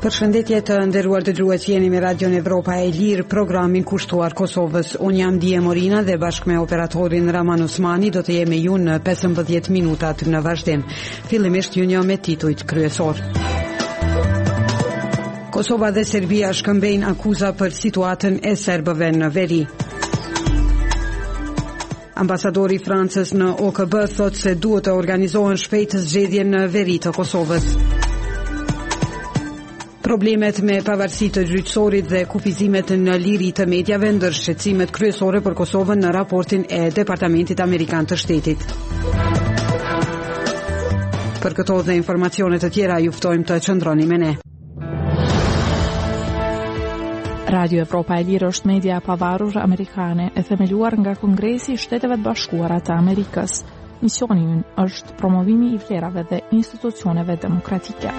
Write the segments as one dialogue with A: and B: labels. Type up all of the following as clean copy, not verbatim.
A: Përshëndetje të nderuar dëgjues, jeni me Radion Evropa e Lirë, programin kushtuar Kosovës. Unë jam Dije Morina dhe bashkë me operatorin Raman Osmani do të jemi ju në 15 minutat në vazhdim. Fillimisht ju njoh me titujt kryesor. Kosova dhe Serbia shkëmbejnë akuza për situatën e serbëve në veri. Ambasadori i Francës në OKB thotë se duhet të organizohen shpejt zgjedhje në veri të Kosovës. Problemet me pavarësi të gjyqësorit dhe kufizimet në liri të medjave ndër shqetësimet kryesore për Kosovën në raportin e Departamentit Amerikan të Shtetit. Për këto dhe informacione të tjera ju ftojmë të qëndroni me ne.
B: Radio Evropa e Lirë është media e pavarur amerikane e themeluar nga Kongresi i Shteteve të Bashkuara të Amerikës. Misioni i ynë është promovimi i vlerave dhe institucioneve demokratike.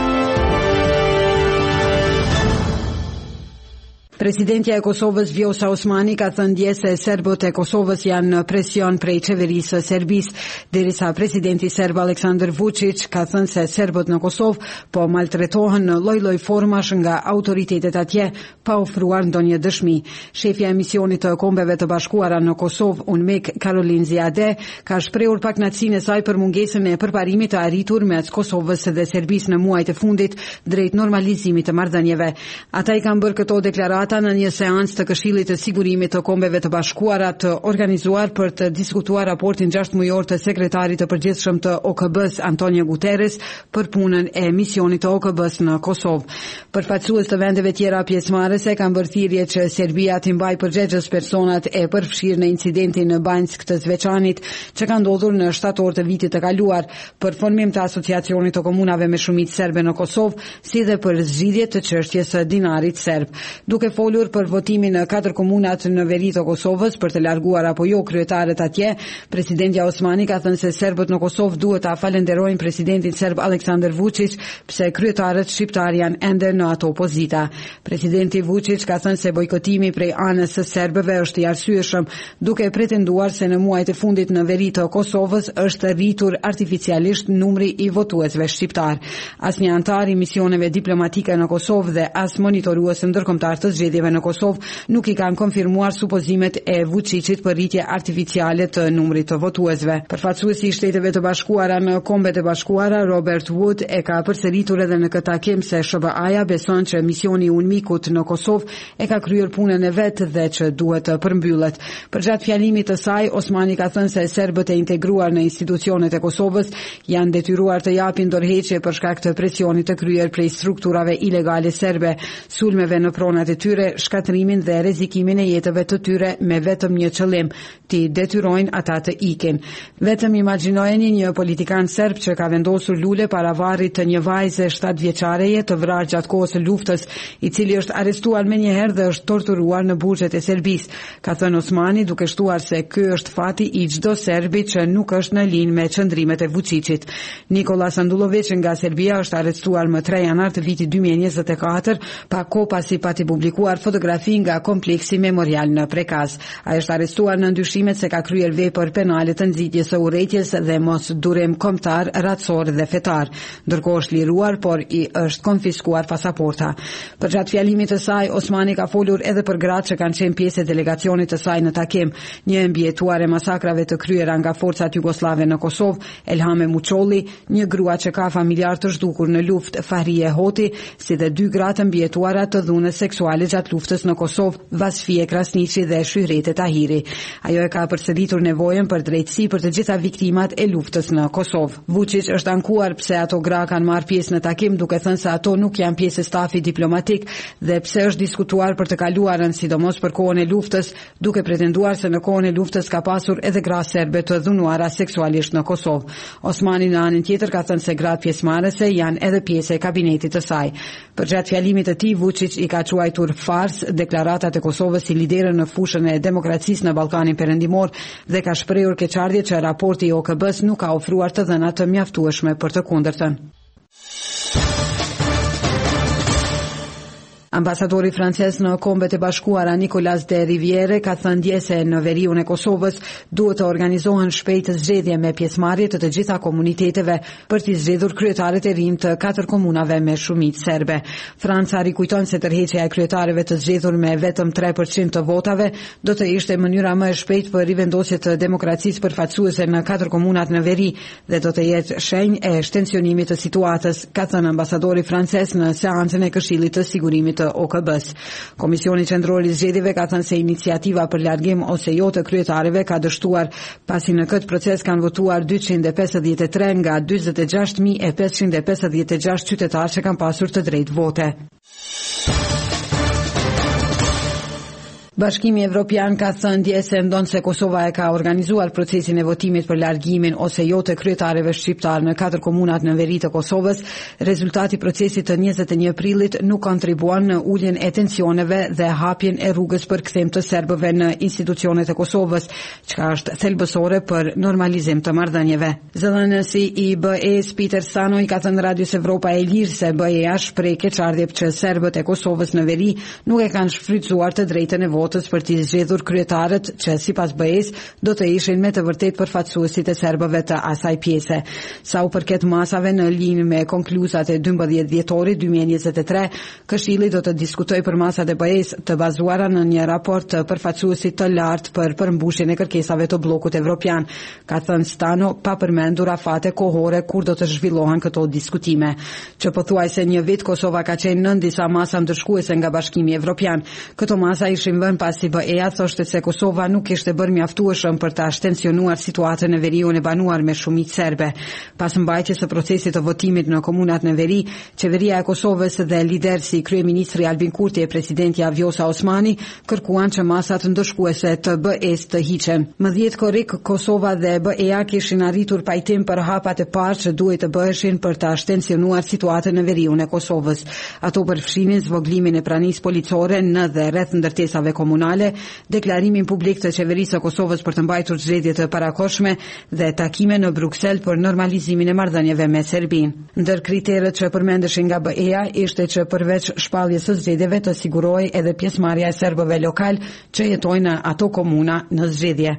A: Presidentja e Kosovës Vjosa Osmani ka thënë dje se serbët e Kosovës janë në presion prej qeverisë së Serbisë, derisa presidenti serb Aleksandar Vučić ka thënë se serbët në Kosovë po maltretohen në lloj-lloj formash nga autoritetet atje pa ofruar ndonjë dëshmi. Shefja e misionit të Kombeve të Bashkuara në Kosovë, Unmek Karolin Ziade, ka shprehur pakënaqësinë e saj për mungesën e përparimit të arritur mes Kosovës dhe Serbisë në muajt e fundit drejt normalizimit të marrëdhënieve. Ata i kanë bërë këto deklaratë në një seancë të Këshillit të Sigurimit të Kombeve të Bashkuara të organizuar për të diskutuar raportin 6 mujor të sekretarit të përgjithshëm të OKB-s Antonio Guterres për punën e misionit të OKB-s në Kosovë. Përfaqësues të vendeve tjera pjesëmarrëse kanë bërë thirrje që Serbia të mbajë përgjegjës personat e përfshirë në incidentin në Banjsk të Zveçanit që ka ndodhur në shtator të vitit të kaluar, për formim të Asociacionit të Komunave me Shumicë Serbe në Kosovë, si dhe për zgjidhje të çështjes së dinarit serb. Duke folur për votimin në 4 komunat në veri të Kosovës për të larguar apo jo kryetarët atje, presidentja Osmani ka thënë se serbët në Kosovë duhet ta falenderojnë presidentin serb Aleksandar Vučić pse kryetarët shqiptar janë ende në ato pozita. Presidenti Vučić ka thënë se bojkotimi prej anës së serbëve është i arsyeshëm, duke pretenduar se në muajt e fundit në veri të Kosovës është rritur artificialisht numri i votuesve shqiptar. Asnjë antar i misioneve diplomatike në Kosovë dhe as monitorues ndërkombëtar të zgjedhjeve në Kosovë nuk i kanë konfirmuar supozimet e Vučićit për rritje artificiale të numrit të votuesve. Përfaqësuesi i Shteteve të Bashkuara në Kombet e Bashkuara, Robert Wood, e ka përsëritur edhe në këtë takim se SBA-ja beson që misioni i UNMIK-ut në Kosovë e ka kryer punën e vet dhe që duhet të përmbyllet. Përgjatë fjalimit të saj, Osmani ka thënë se serbët e integruar në institucionet e Kosovës janë detyruar të japin dorëheqje për shkak të presionit të kryer prej strukturave ilegale serbe, sulmeve në pronat e tyre, shkatrimin dhe rrezikimin e jetëve të tyre me vetëm një qëllim, t'i detyrojnë ata të ikin. Vetëm imagjinojeni një politikan serb që ka vendosur lule para varrit të një vajze 7 vjeçareje të vrarë gjatë kohës së luftës, i cili është arrestuar menjëherë dhe është torturuar në burgjet e Serbisë, ka thënë Osmani, duke shtuar se ky është fati i çdo serbi që nuk është në linjë me qëndrimet e Vučićit. Nikola Sandulović nga Serbia është arrestuar më 3 janar të vitit 2024, pa kohë pasi pati publikuar fotografi nga kompleksi memorial në Prekaz. Ai është arrestuar në ndyshimet se ka kryer vepër penale të nxitjes së urrëties dhe mos durim kombëtar, racor dhe fetar. Ndërkohë është liruar, por i është konfiskuar pasaporta. Përgjatë fjalimit të saj, Osmani ka folur edhe për gratë që kanë qenë pjesë e delegacionit të saj në takim, një mbijetuar e masakrave të kryera nga forcat jugoslave në Kosovë, Elhame Muçolli, një grua që ka familjar të zhdukur në luftë, Fahrie Hoti, si dhe 2 gratë mbijetuara të dhunës seksuale gjatë luftës në Kosovë, Vasfie Krasniqi dhe Shyrete Tahiri. Ajo e ka përsëritur nevojën për drejtësi për të gjitha viktimat e luftës në Kosovë. Vučić është ankuar pse ato gra kanë marrë pjesë në takim, duke thënë se ato nuk janë pjesë e stafit diplomatik dhe pse është diskutuar për të kaluarën, sidomos për kohën e luftës, duke pretenduar se në kohën e luftës ka pasur edhe gra serbe të dhunuara seksualisht në Kosovë. Osmani në anën tjetër ka thënë se gratë pjesëmarrëse janë edhe pjesë e kabinetit të saj. Përgjatë fjalimit të tij, Vučić i ka quajtur fars deklaratat e Kosovës si lidere në fushën e demokracisë në Ballkanin Perëndimor dhe ka shprehur keqardhje që raporti i OKB-s nuk ka ofruar të dhëna të mjaftueshme për të kundërtën. Ambasadori francez në Kombet e Bashkuara Nicolas de Riviere ka thënë dje se në veriun e Kosovës duhet të organizohen shpejt zgjedhje me pjesëmarrje të gjitha komuniteteve për t'i zgjedhur kryetaret e rinj të 4 komunave me shumicë serbe. Franca rikujton se tërheqja e kryetarëve të zgjedhur me vetëm 3% të votave do të ishte mënyra më e shpejtë për rivendosje të demokracisë përfaqësuese në 4 komunat në veri dhe do të jetë shenjë e shtensionimit të situatës, ka thënë ambasadori francez në seancën e Këshillit të Sigurimit të OKB-s. Komisioni Qendror i Zgjedhjeve ka thënë se iniciativa për largim ose jo të kryetarëve ka dështuar, pasi në këtë proces kanë votuar 253 nga 46.556 qytetarë që kanë pasur të drejtë vote. Bashkimi Evropian ka thënë dje se ndonë se Kosova e ka organizuar procesin e votimit për largimin ose jo të kryetarëve shqiptar në 4 komunat në veri të Kosovës, rezultati procesit të 21 prillit nuk kontribuan në uljen e tensioneve dhe hapjen e rrugës për kthem të serbëve në institucionet e Kosovës, çka është thelbësore për normalizim të marrëdhënieve. Zëdhënësi i BE-s Peter Sanoj ka thënë Radios Evropa e Lirë se BE-a shpreh keqardhje që serbët e Kosovës në veri nuk e kanë shfrytzuar të drejtën e për t'i zgjedhur kryetarët që sipas BE-s do të ishin me të vërtet përfaqësuesit e serbëve të asaj pjese. Sa u përket masave në linjë me konkluzat e 12 dhjetorit 2023, Këshilli do të diskutojë për masat e BE-s të bazuara në një raport të përfaqësuesit të lartë për përmbushjen e kërkesave të bllokut evropian, ka thënë Stano, pa përmendur afate kohore kur do të zhvillohen këto diskutime. Që pothuajse një vit Kosova ka qenë nën disa masa ndërshkuese nga Bashkimi Evropian. Këto masa ishin vënë pasi BE-a thoshte se Kosova nuk kishte bërë mjaftueshëm për ta shtensionuar situatën në veriun e banuar me shumicë serbe. Pas mbajtjes së procesit të votimit në komunat në veri, qeveria e Kosovës dhe lider si kryeministri Albin Kurti e presidenti Vjosa Osmani kërkuan që masat ndëshkuese të BE-s të hiqen. Më 10 korrik Kosova dhe BE-a kishin arritur pajtim për hapat e parë që duhet të bëheshin për ta shtensionuar situatën në veriun e Kosovës. Ato përfshinin zvoglimin e pranisë policore në dhe rreth ndërtesave komunale, deklarimin publik të qeverisë së Kosovës për të mbajtur zgjedhje të parakohshme dhe takime në Bruksel për normalizimin e marrëdhënieve me Serbinë. Ndër kriteret që përmendeshin nga BE-a ishte që përveç shpalljes së zgjedhjeve të sigurohej edhe pjesëmarrja e serbëve lokal që jetojnë në ato komuna në zgjedhje.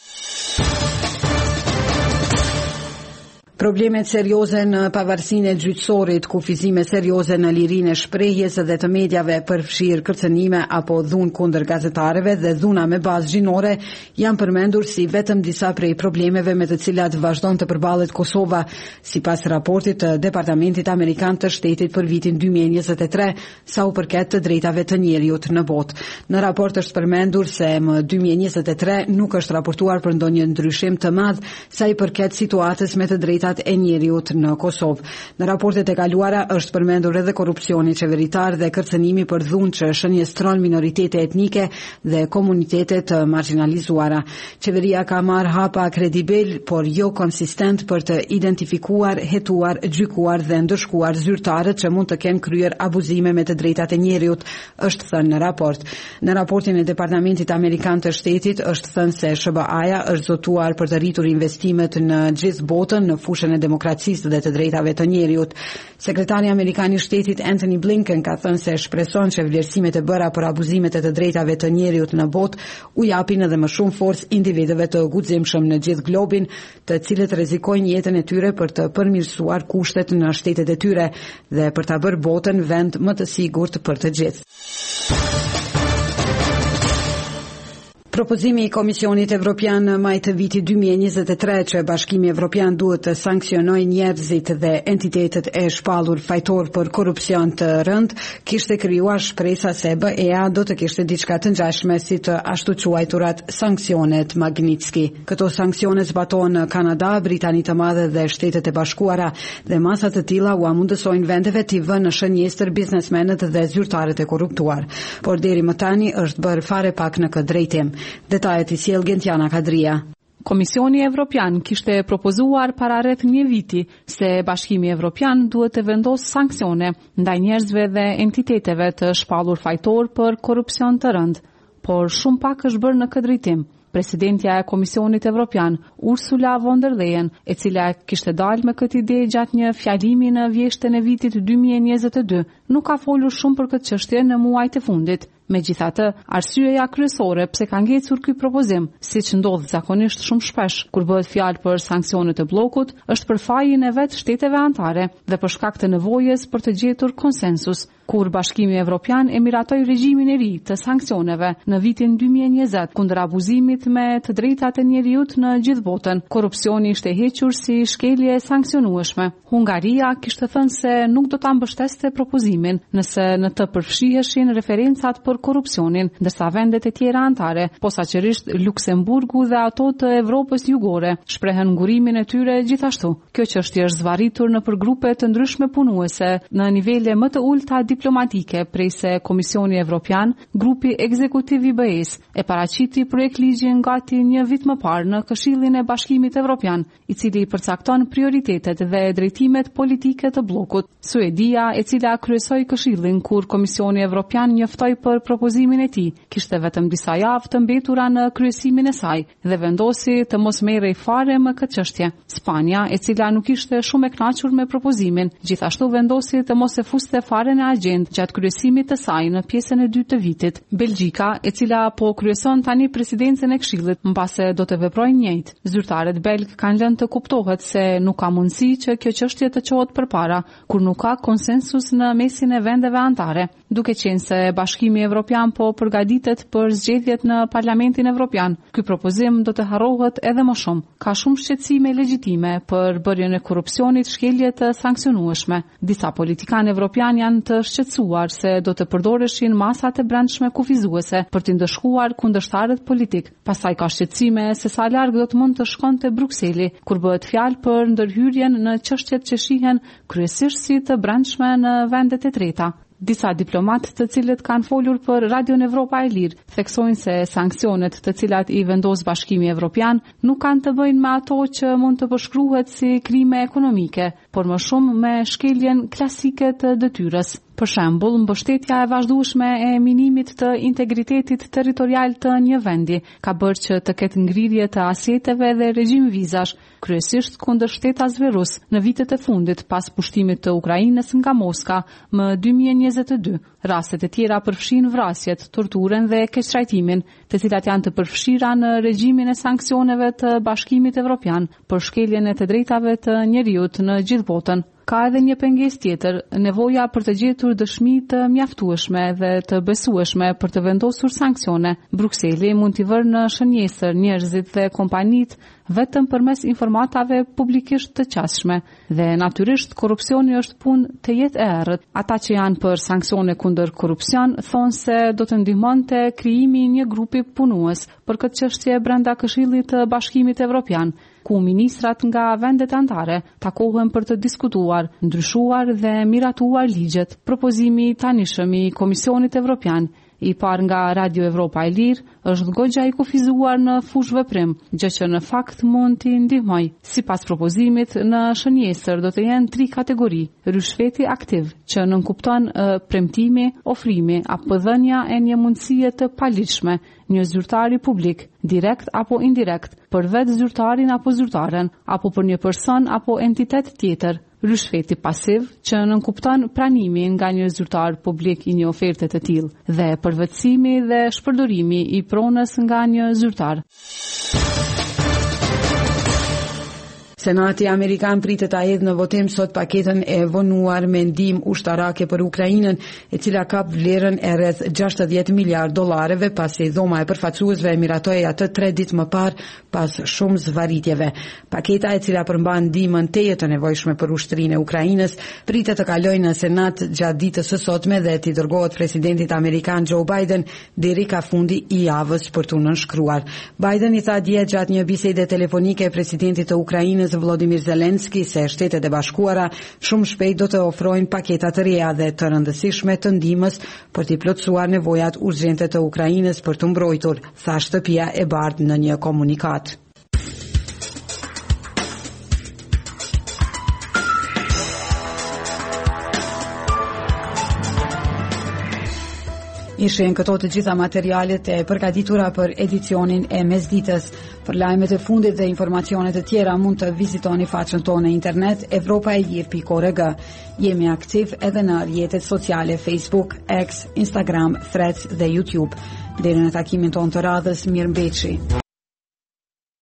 A: Problemet serioze në pavarësinë e gjyqësorit, kufizime serioze në lirinë e shprehjes dhe të mediave përfshirë kërcënime apo dhunë kundër gazetarëve dhe dhuna me bazë gjinore janë përmendur si vetëm disa prej problemeve me të cilat vazhdon të përballet Kosova, sipas raportit të Departamentit Amerikan të Shtetit për vitin 2023, sa u përket të drejtave të njerëzit në botë. Në raport është përmendur se më 2023 nuk është raportuar për ndonjë ndryshim të madh sa i përket situatës me të drejtat e njerëzit në Kosovë. Në raportet e kaluara është përmendur edhe korrupsioni qeveritar dhe kërcënimi për dhunë që shënjestron minoritete etnike dhe komunitete të marginalizuara. Qeveria ka marrë hapa kredibil, por jo konsistent për të identifikuar, hetuar, gjykuar dhe ndëshkuar zyrtarët që mund të kenë kryer abuzime me të drejtat e njerëzit, është thënë në raport. Në raportin e Departamentit Amerikan të Shtetit është thënë se SBA-ja është zotuar për të rritur investimet në gjithë botën në fushën e demokracisë dhe të drejtave të njerëzit. Sekretari Amerikan i Shtetit Anthony Blinken ka thënë se shpreson që vlerësimet e bëra për abuzimet e të drejtave të njerëzit në botë u japin edhe më shumë forcë individëve të guximshëm në gjithë globin, të cilët rrezikojnë jetën e tyre për të përmirësuar kushtet në shtetet e tyre dhe për ta bërë botën vend më të sigurt për të gjithë. Propozimi i Komisionit Evropian në maj të vitit 2023 që Bashkimi Evropian duhet të sanksionojë njerëzit dhe entitetet e shpallur fajtor për korrupsion të rënd, kishte krijuar shpresa se BE-a do të kishte diçka të ngjashme si të ashtu quajturat sanksionet Magnitski. Këto sanksione zbatohen në Kanada, Britani të Madhe dhe Shtetet e Bashkuara dhe masa të tilla u mundësojnë vendeve t'i vënë në shënjestër biznesmenët dhe zyrtarët e korruptuar. Por deri më tani është bërë fare pak në këtë drejtim. Detajet i sjell Gentiana Kadria.
B: Komisioni Evropian kishte propozuar para rreth një viti se Bashkimi Evropian duhet të vendosë sanksione ndaj njerëzve dhe entiteteve të shpallur fajtor për korrupsion të rënd, por shumë pak është bërë në këtë drejtim. Presidentja e Komisionit Evropian, Ursula von der Leyen, e cila kishte dalë me këtë ide gjatë një fjalimi në vjeshtën e vitit 2022, nuk ka folur shumë për këtë çështje në muajt e fundit. Megjithatë, arsyeja kryesore pse ka ngecur ky propozim, siç ndodh zakonisht shumë shpesh kur bëhet fjalë për sanksionet e bllokut, është për fajin e vetë shteteve anëtare dhe për shkak të nevojës për të gjetur konsensus. Kur Bashkimi Evropian e miratoi regjimin e ri të sanksioneve në vitin 2020 kundër abuzimit me të drejtat e njerëzit në gjithë botën, korrupsioni ishte hequr si shkelje e sanksionueshme. Hungaria kishte thënë se nuk do ta mbështeste propozimin nëse në të përfshiheshin referencat për korrupsionin, ndërsa vendet e tjera anëtare, posaçërisht Luksemburgu dhe ato të Evropës Jugore, shprehen ngurimin e tyre gjithashtu. Kjo çështje është zvarritur në përgrupe të ndryshme punuese në nivele më të ulta diplomatike, prej se Komisioni Evropian, grupi ekzekutiv i BE-s, e paraqiti projekt ligji gati një vit më parë në Këshillin e Bashkimit Evropian, i cili përcakton prioritetet dhe drejtimet politike të bllokut. Suedia, e cila kryesoi Këshillin kur Komisioni Evropian njoftoi për propozimin e tij, kishte vetëm disa javë të mbetura në kryesimin e saj dhe vendosi të mos merrej fare me këtë çështje. Spanja, e cila nuk ishte shumë e kënaqur me propozimin, gjithashtu vendosi të mos e fuste fare në agjendë gjatë kryesimit të saj në pjesën e dytë të vitit. Belgjika, e cila po kryeson tani presidencën e Këshillit, mbase do të veprojë njëjtë. Zyrtarët belg kanë lënë të kuptohet se nuk ka mundësi që kjo çështje të çohet përpara, kur nuk ka konsensus në mesin e vendeve anëtare. Duke qenë se Bashkimi Evropian po përgatitet për zgjedhjet në Parlamentin Evropian, ky propozim do të harrohet edhe më shumë. Ka shumë shqetësime legjitime për bërjen e korrupsionit shkelje të sanksionueshme. Disa politikanë evropian janë të shqetësuar se do të përdoreshin masat e brendshme kufizuese për të ndëshkuar kundërshtarët politik. Pastaj ka shqetësime se sa larg do të mund të shkonte Brukseli kur bëhet fjalë për ndërhyrjen në çështjet që shihen kryesisht si të brendshme në vendet e treta. Disa diplomatë të cilët kanë folur për Radion Evropa e Lirë theksojnë se sanksionet të cilat i vendos Bashkimi Evropian nuk kanë të bëjnë me ato që mund të përshkruhet si krime ekonomike, por më shumë me shkeljen klasike të detyrës. Për shembull, mbështetja e vazhdueshme e minimit të integritetit territorial të një vendi ka bërë që të ketë ngrirje të aseteve dhe regjim vizash, kryesisht kundër shtetasve rus në vitet e fundit pas pushtimit të Ukrainës nga Moska më 2022. Rastet e tjera përfshin vrasjet, torturën dhe keqtrajtimin, të cilat janë të përfshira në regjimin e sanksioneve të Bashkimit Evropian për shkeljen e të drejtave të njerëzit në gjithë botën. Ka edhe një pengesë tjetër, nevoja për të gjetur dëshmi të mjaftueshme dhe të besueshme për të vendosur sanksione. Brukseli mund t'i vërë në shënjesër njerëzit dhe kompanitë vetëm përmes informatave publikisht të qasshme dhe natyrisht korrupsioni është punë të jetë e errët. Ata që janë për sanksione kundër korrupsion thonë se do të ndihmonte krijimi i një grupi punues për këtë çështje brenda Këshillit të Bashkimit Evropian, ku ministrat nga vendet anëtare takohen për të diskutuar, ndryshuar dhe miratuar ligjet. Propozimi i tanishëm i Komisionit Evropian i par nga Radio Evropa e Lirë është goxha i kufizuar në fush veprim, gjë që në fakt mund t'i ndihmoj. Sipas propozimit, në shënjesër do të jenë 3 kategori: ryshfeti aktiv, që nënkupton premtimi, ofrimi apo dhënia e një mundësie të paligjshme, një zyrtar i publik, direkt apo indirekt, për vetë zyrtarin apo zyrtaren, apo për një person apo entitet tjetër. Ryshfeti pasiv, që nënkupton pranimin nga një zyrtar publik i një oferte të tillë, dhe përvetësimi dhe shpërdorimi i pronës nga një zyrtar.
A: Senati Amerikan pritet ta hedhë në votim sot paketën e vonuar me ndihmë ushtarake për Ukrainën, e cila ka vlerën e rreth $60 miliardë pasi dhoma e përfaqësuesve e miratoi atë 3 ditë më parë pas shumë zvarritjeve. Paketa, e cila përmban ndihmën teje të nevojshme për ushtrinë e Ukrainës, pritet të kalojë në Senat gjatë ditës së sotme dhe t'i dërgohet presidentit amerikan Joe Biden deri ka fundi i javës për t'u nënshkruar. Biden i tha dje gjatë një bisede telefonike presidentit të Ukrainës Volodymyr Zelensky se Shtetet e Bashkuara shumë shpejt do të ofrojnë paketa të reja dhe të rëndësishme të ndihmës për t'i plotësuar nevojat urgjente të Ukrainës për të mbrojtur, tha Shtëpia e Bardhë në një komunikat. Ishin këto të gjitha materialet e përgatitura për edicionin e mesditës. Për lajmet e fundit dhe informacionet e tjera mund të vizitoni faqen tonë në internet evropaelir.org. Jemi aktiv edhe në rrjetet sociale Facebook, X, Instagram, Threads dhe YouTube. Deri në takimin tonë të radhës, mirëmbëjtje.